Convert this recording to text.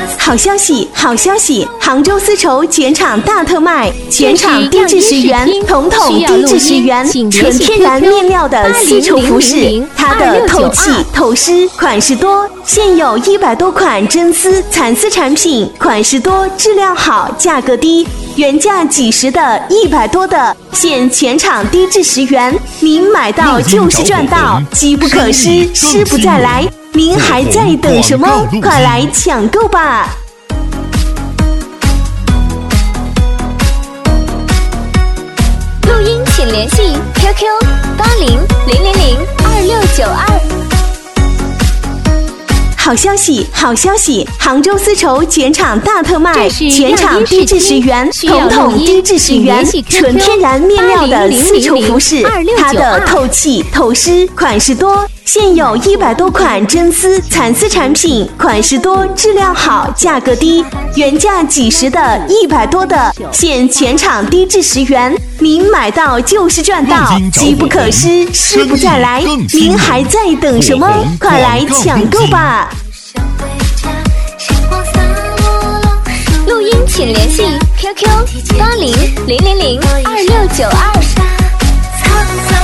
好消息，好消息！杭州丝绸剪厂大特卖，全场低至10元，统统低至10元，纯天然面料的丝绸服饰，它的透气透湿，款式多，现有100多款真丝、蚕丝产品，款式多，质量好，价格低。原价几十的100多的，现全场低至10元，您买到就是赚到，机不可失，失不再来。您还在等什么？快来抢购吧！ 录音请联系 QQ8000026992。 好消息，好消息！杭州丝绸剪厂大特卖，全场低至10元，统统低至10元，纯天然面料的丝绸服饰，它的透气透湿，款式多，现有100多款真丝、蚕丝产品，款式多，质量好，价格低。原价几十的100多的，现全场低至10元，您买到就是赚到，机不可失，失不再来。您还在等什么？快来抢购吧！ 录音请联系 QQ8000026992。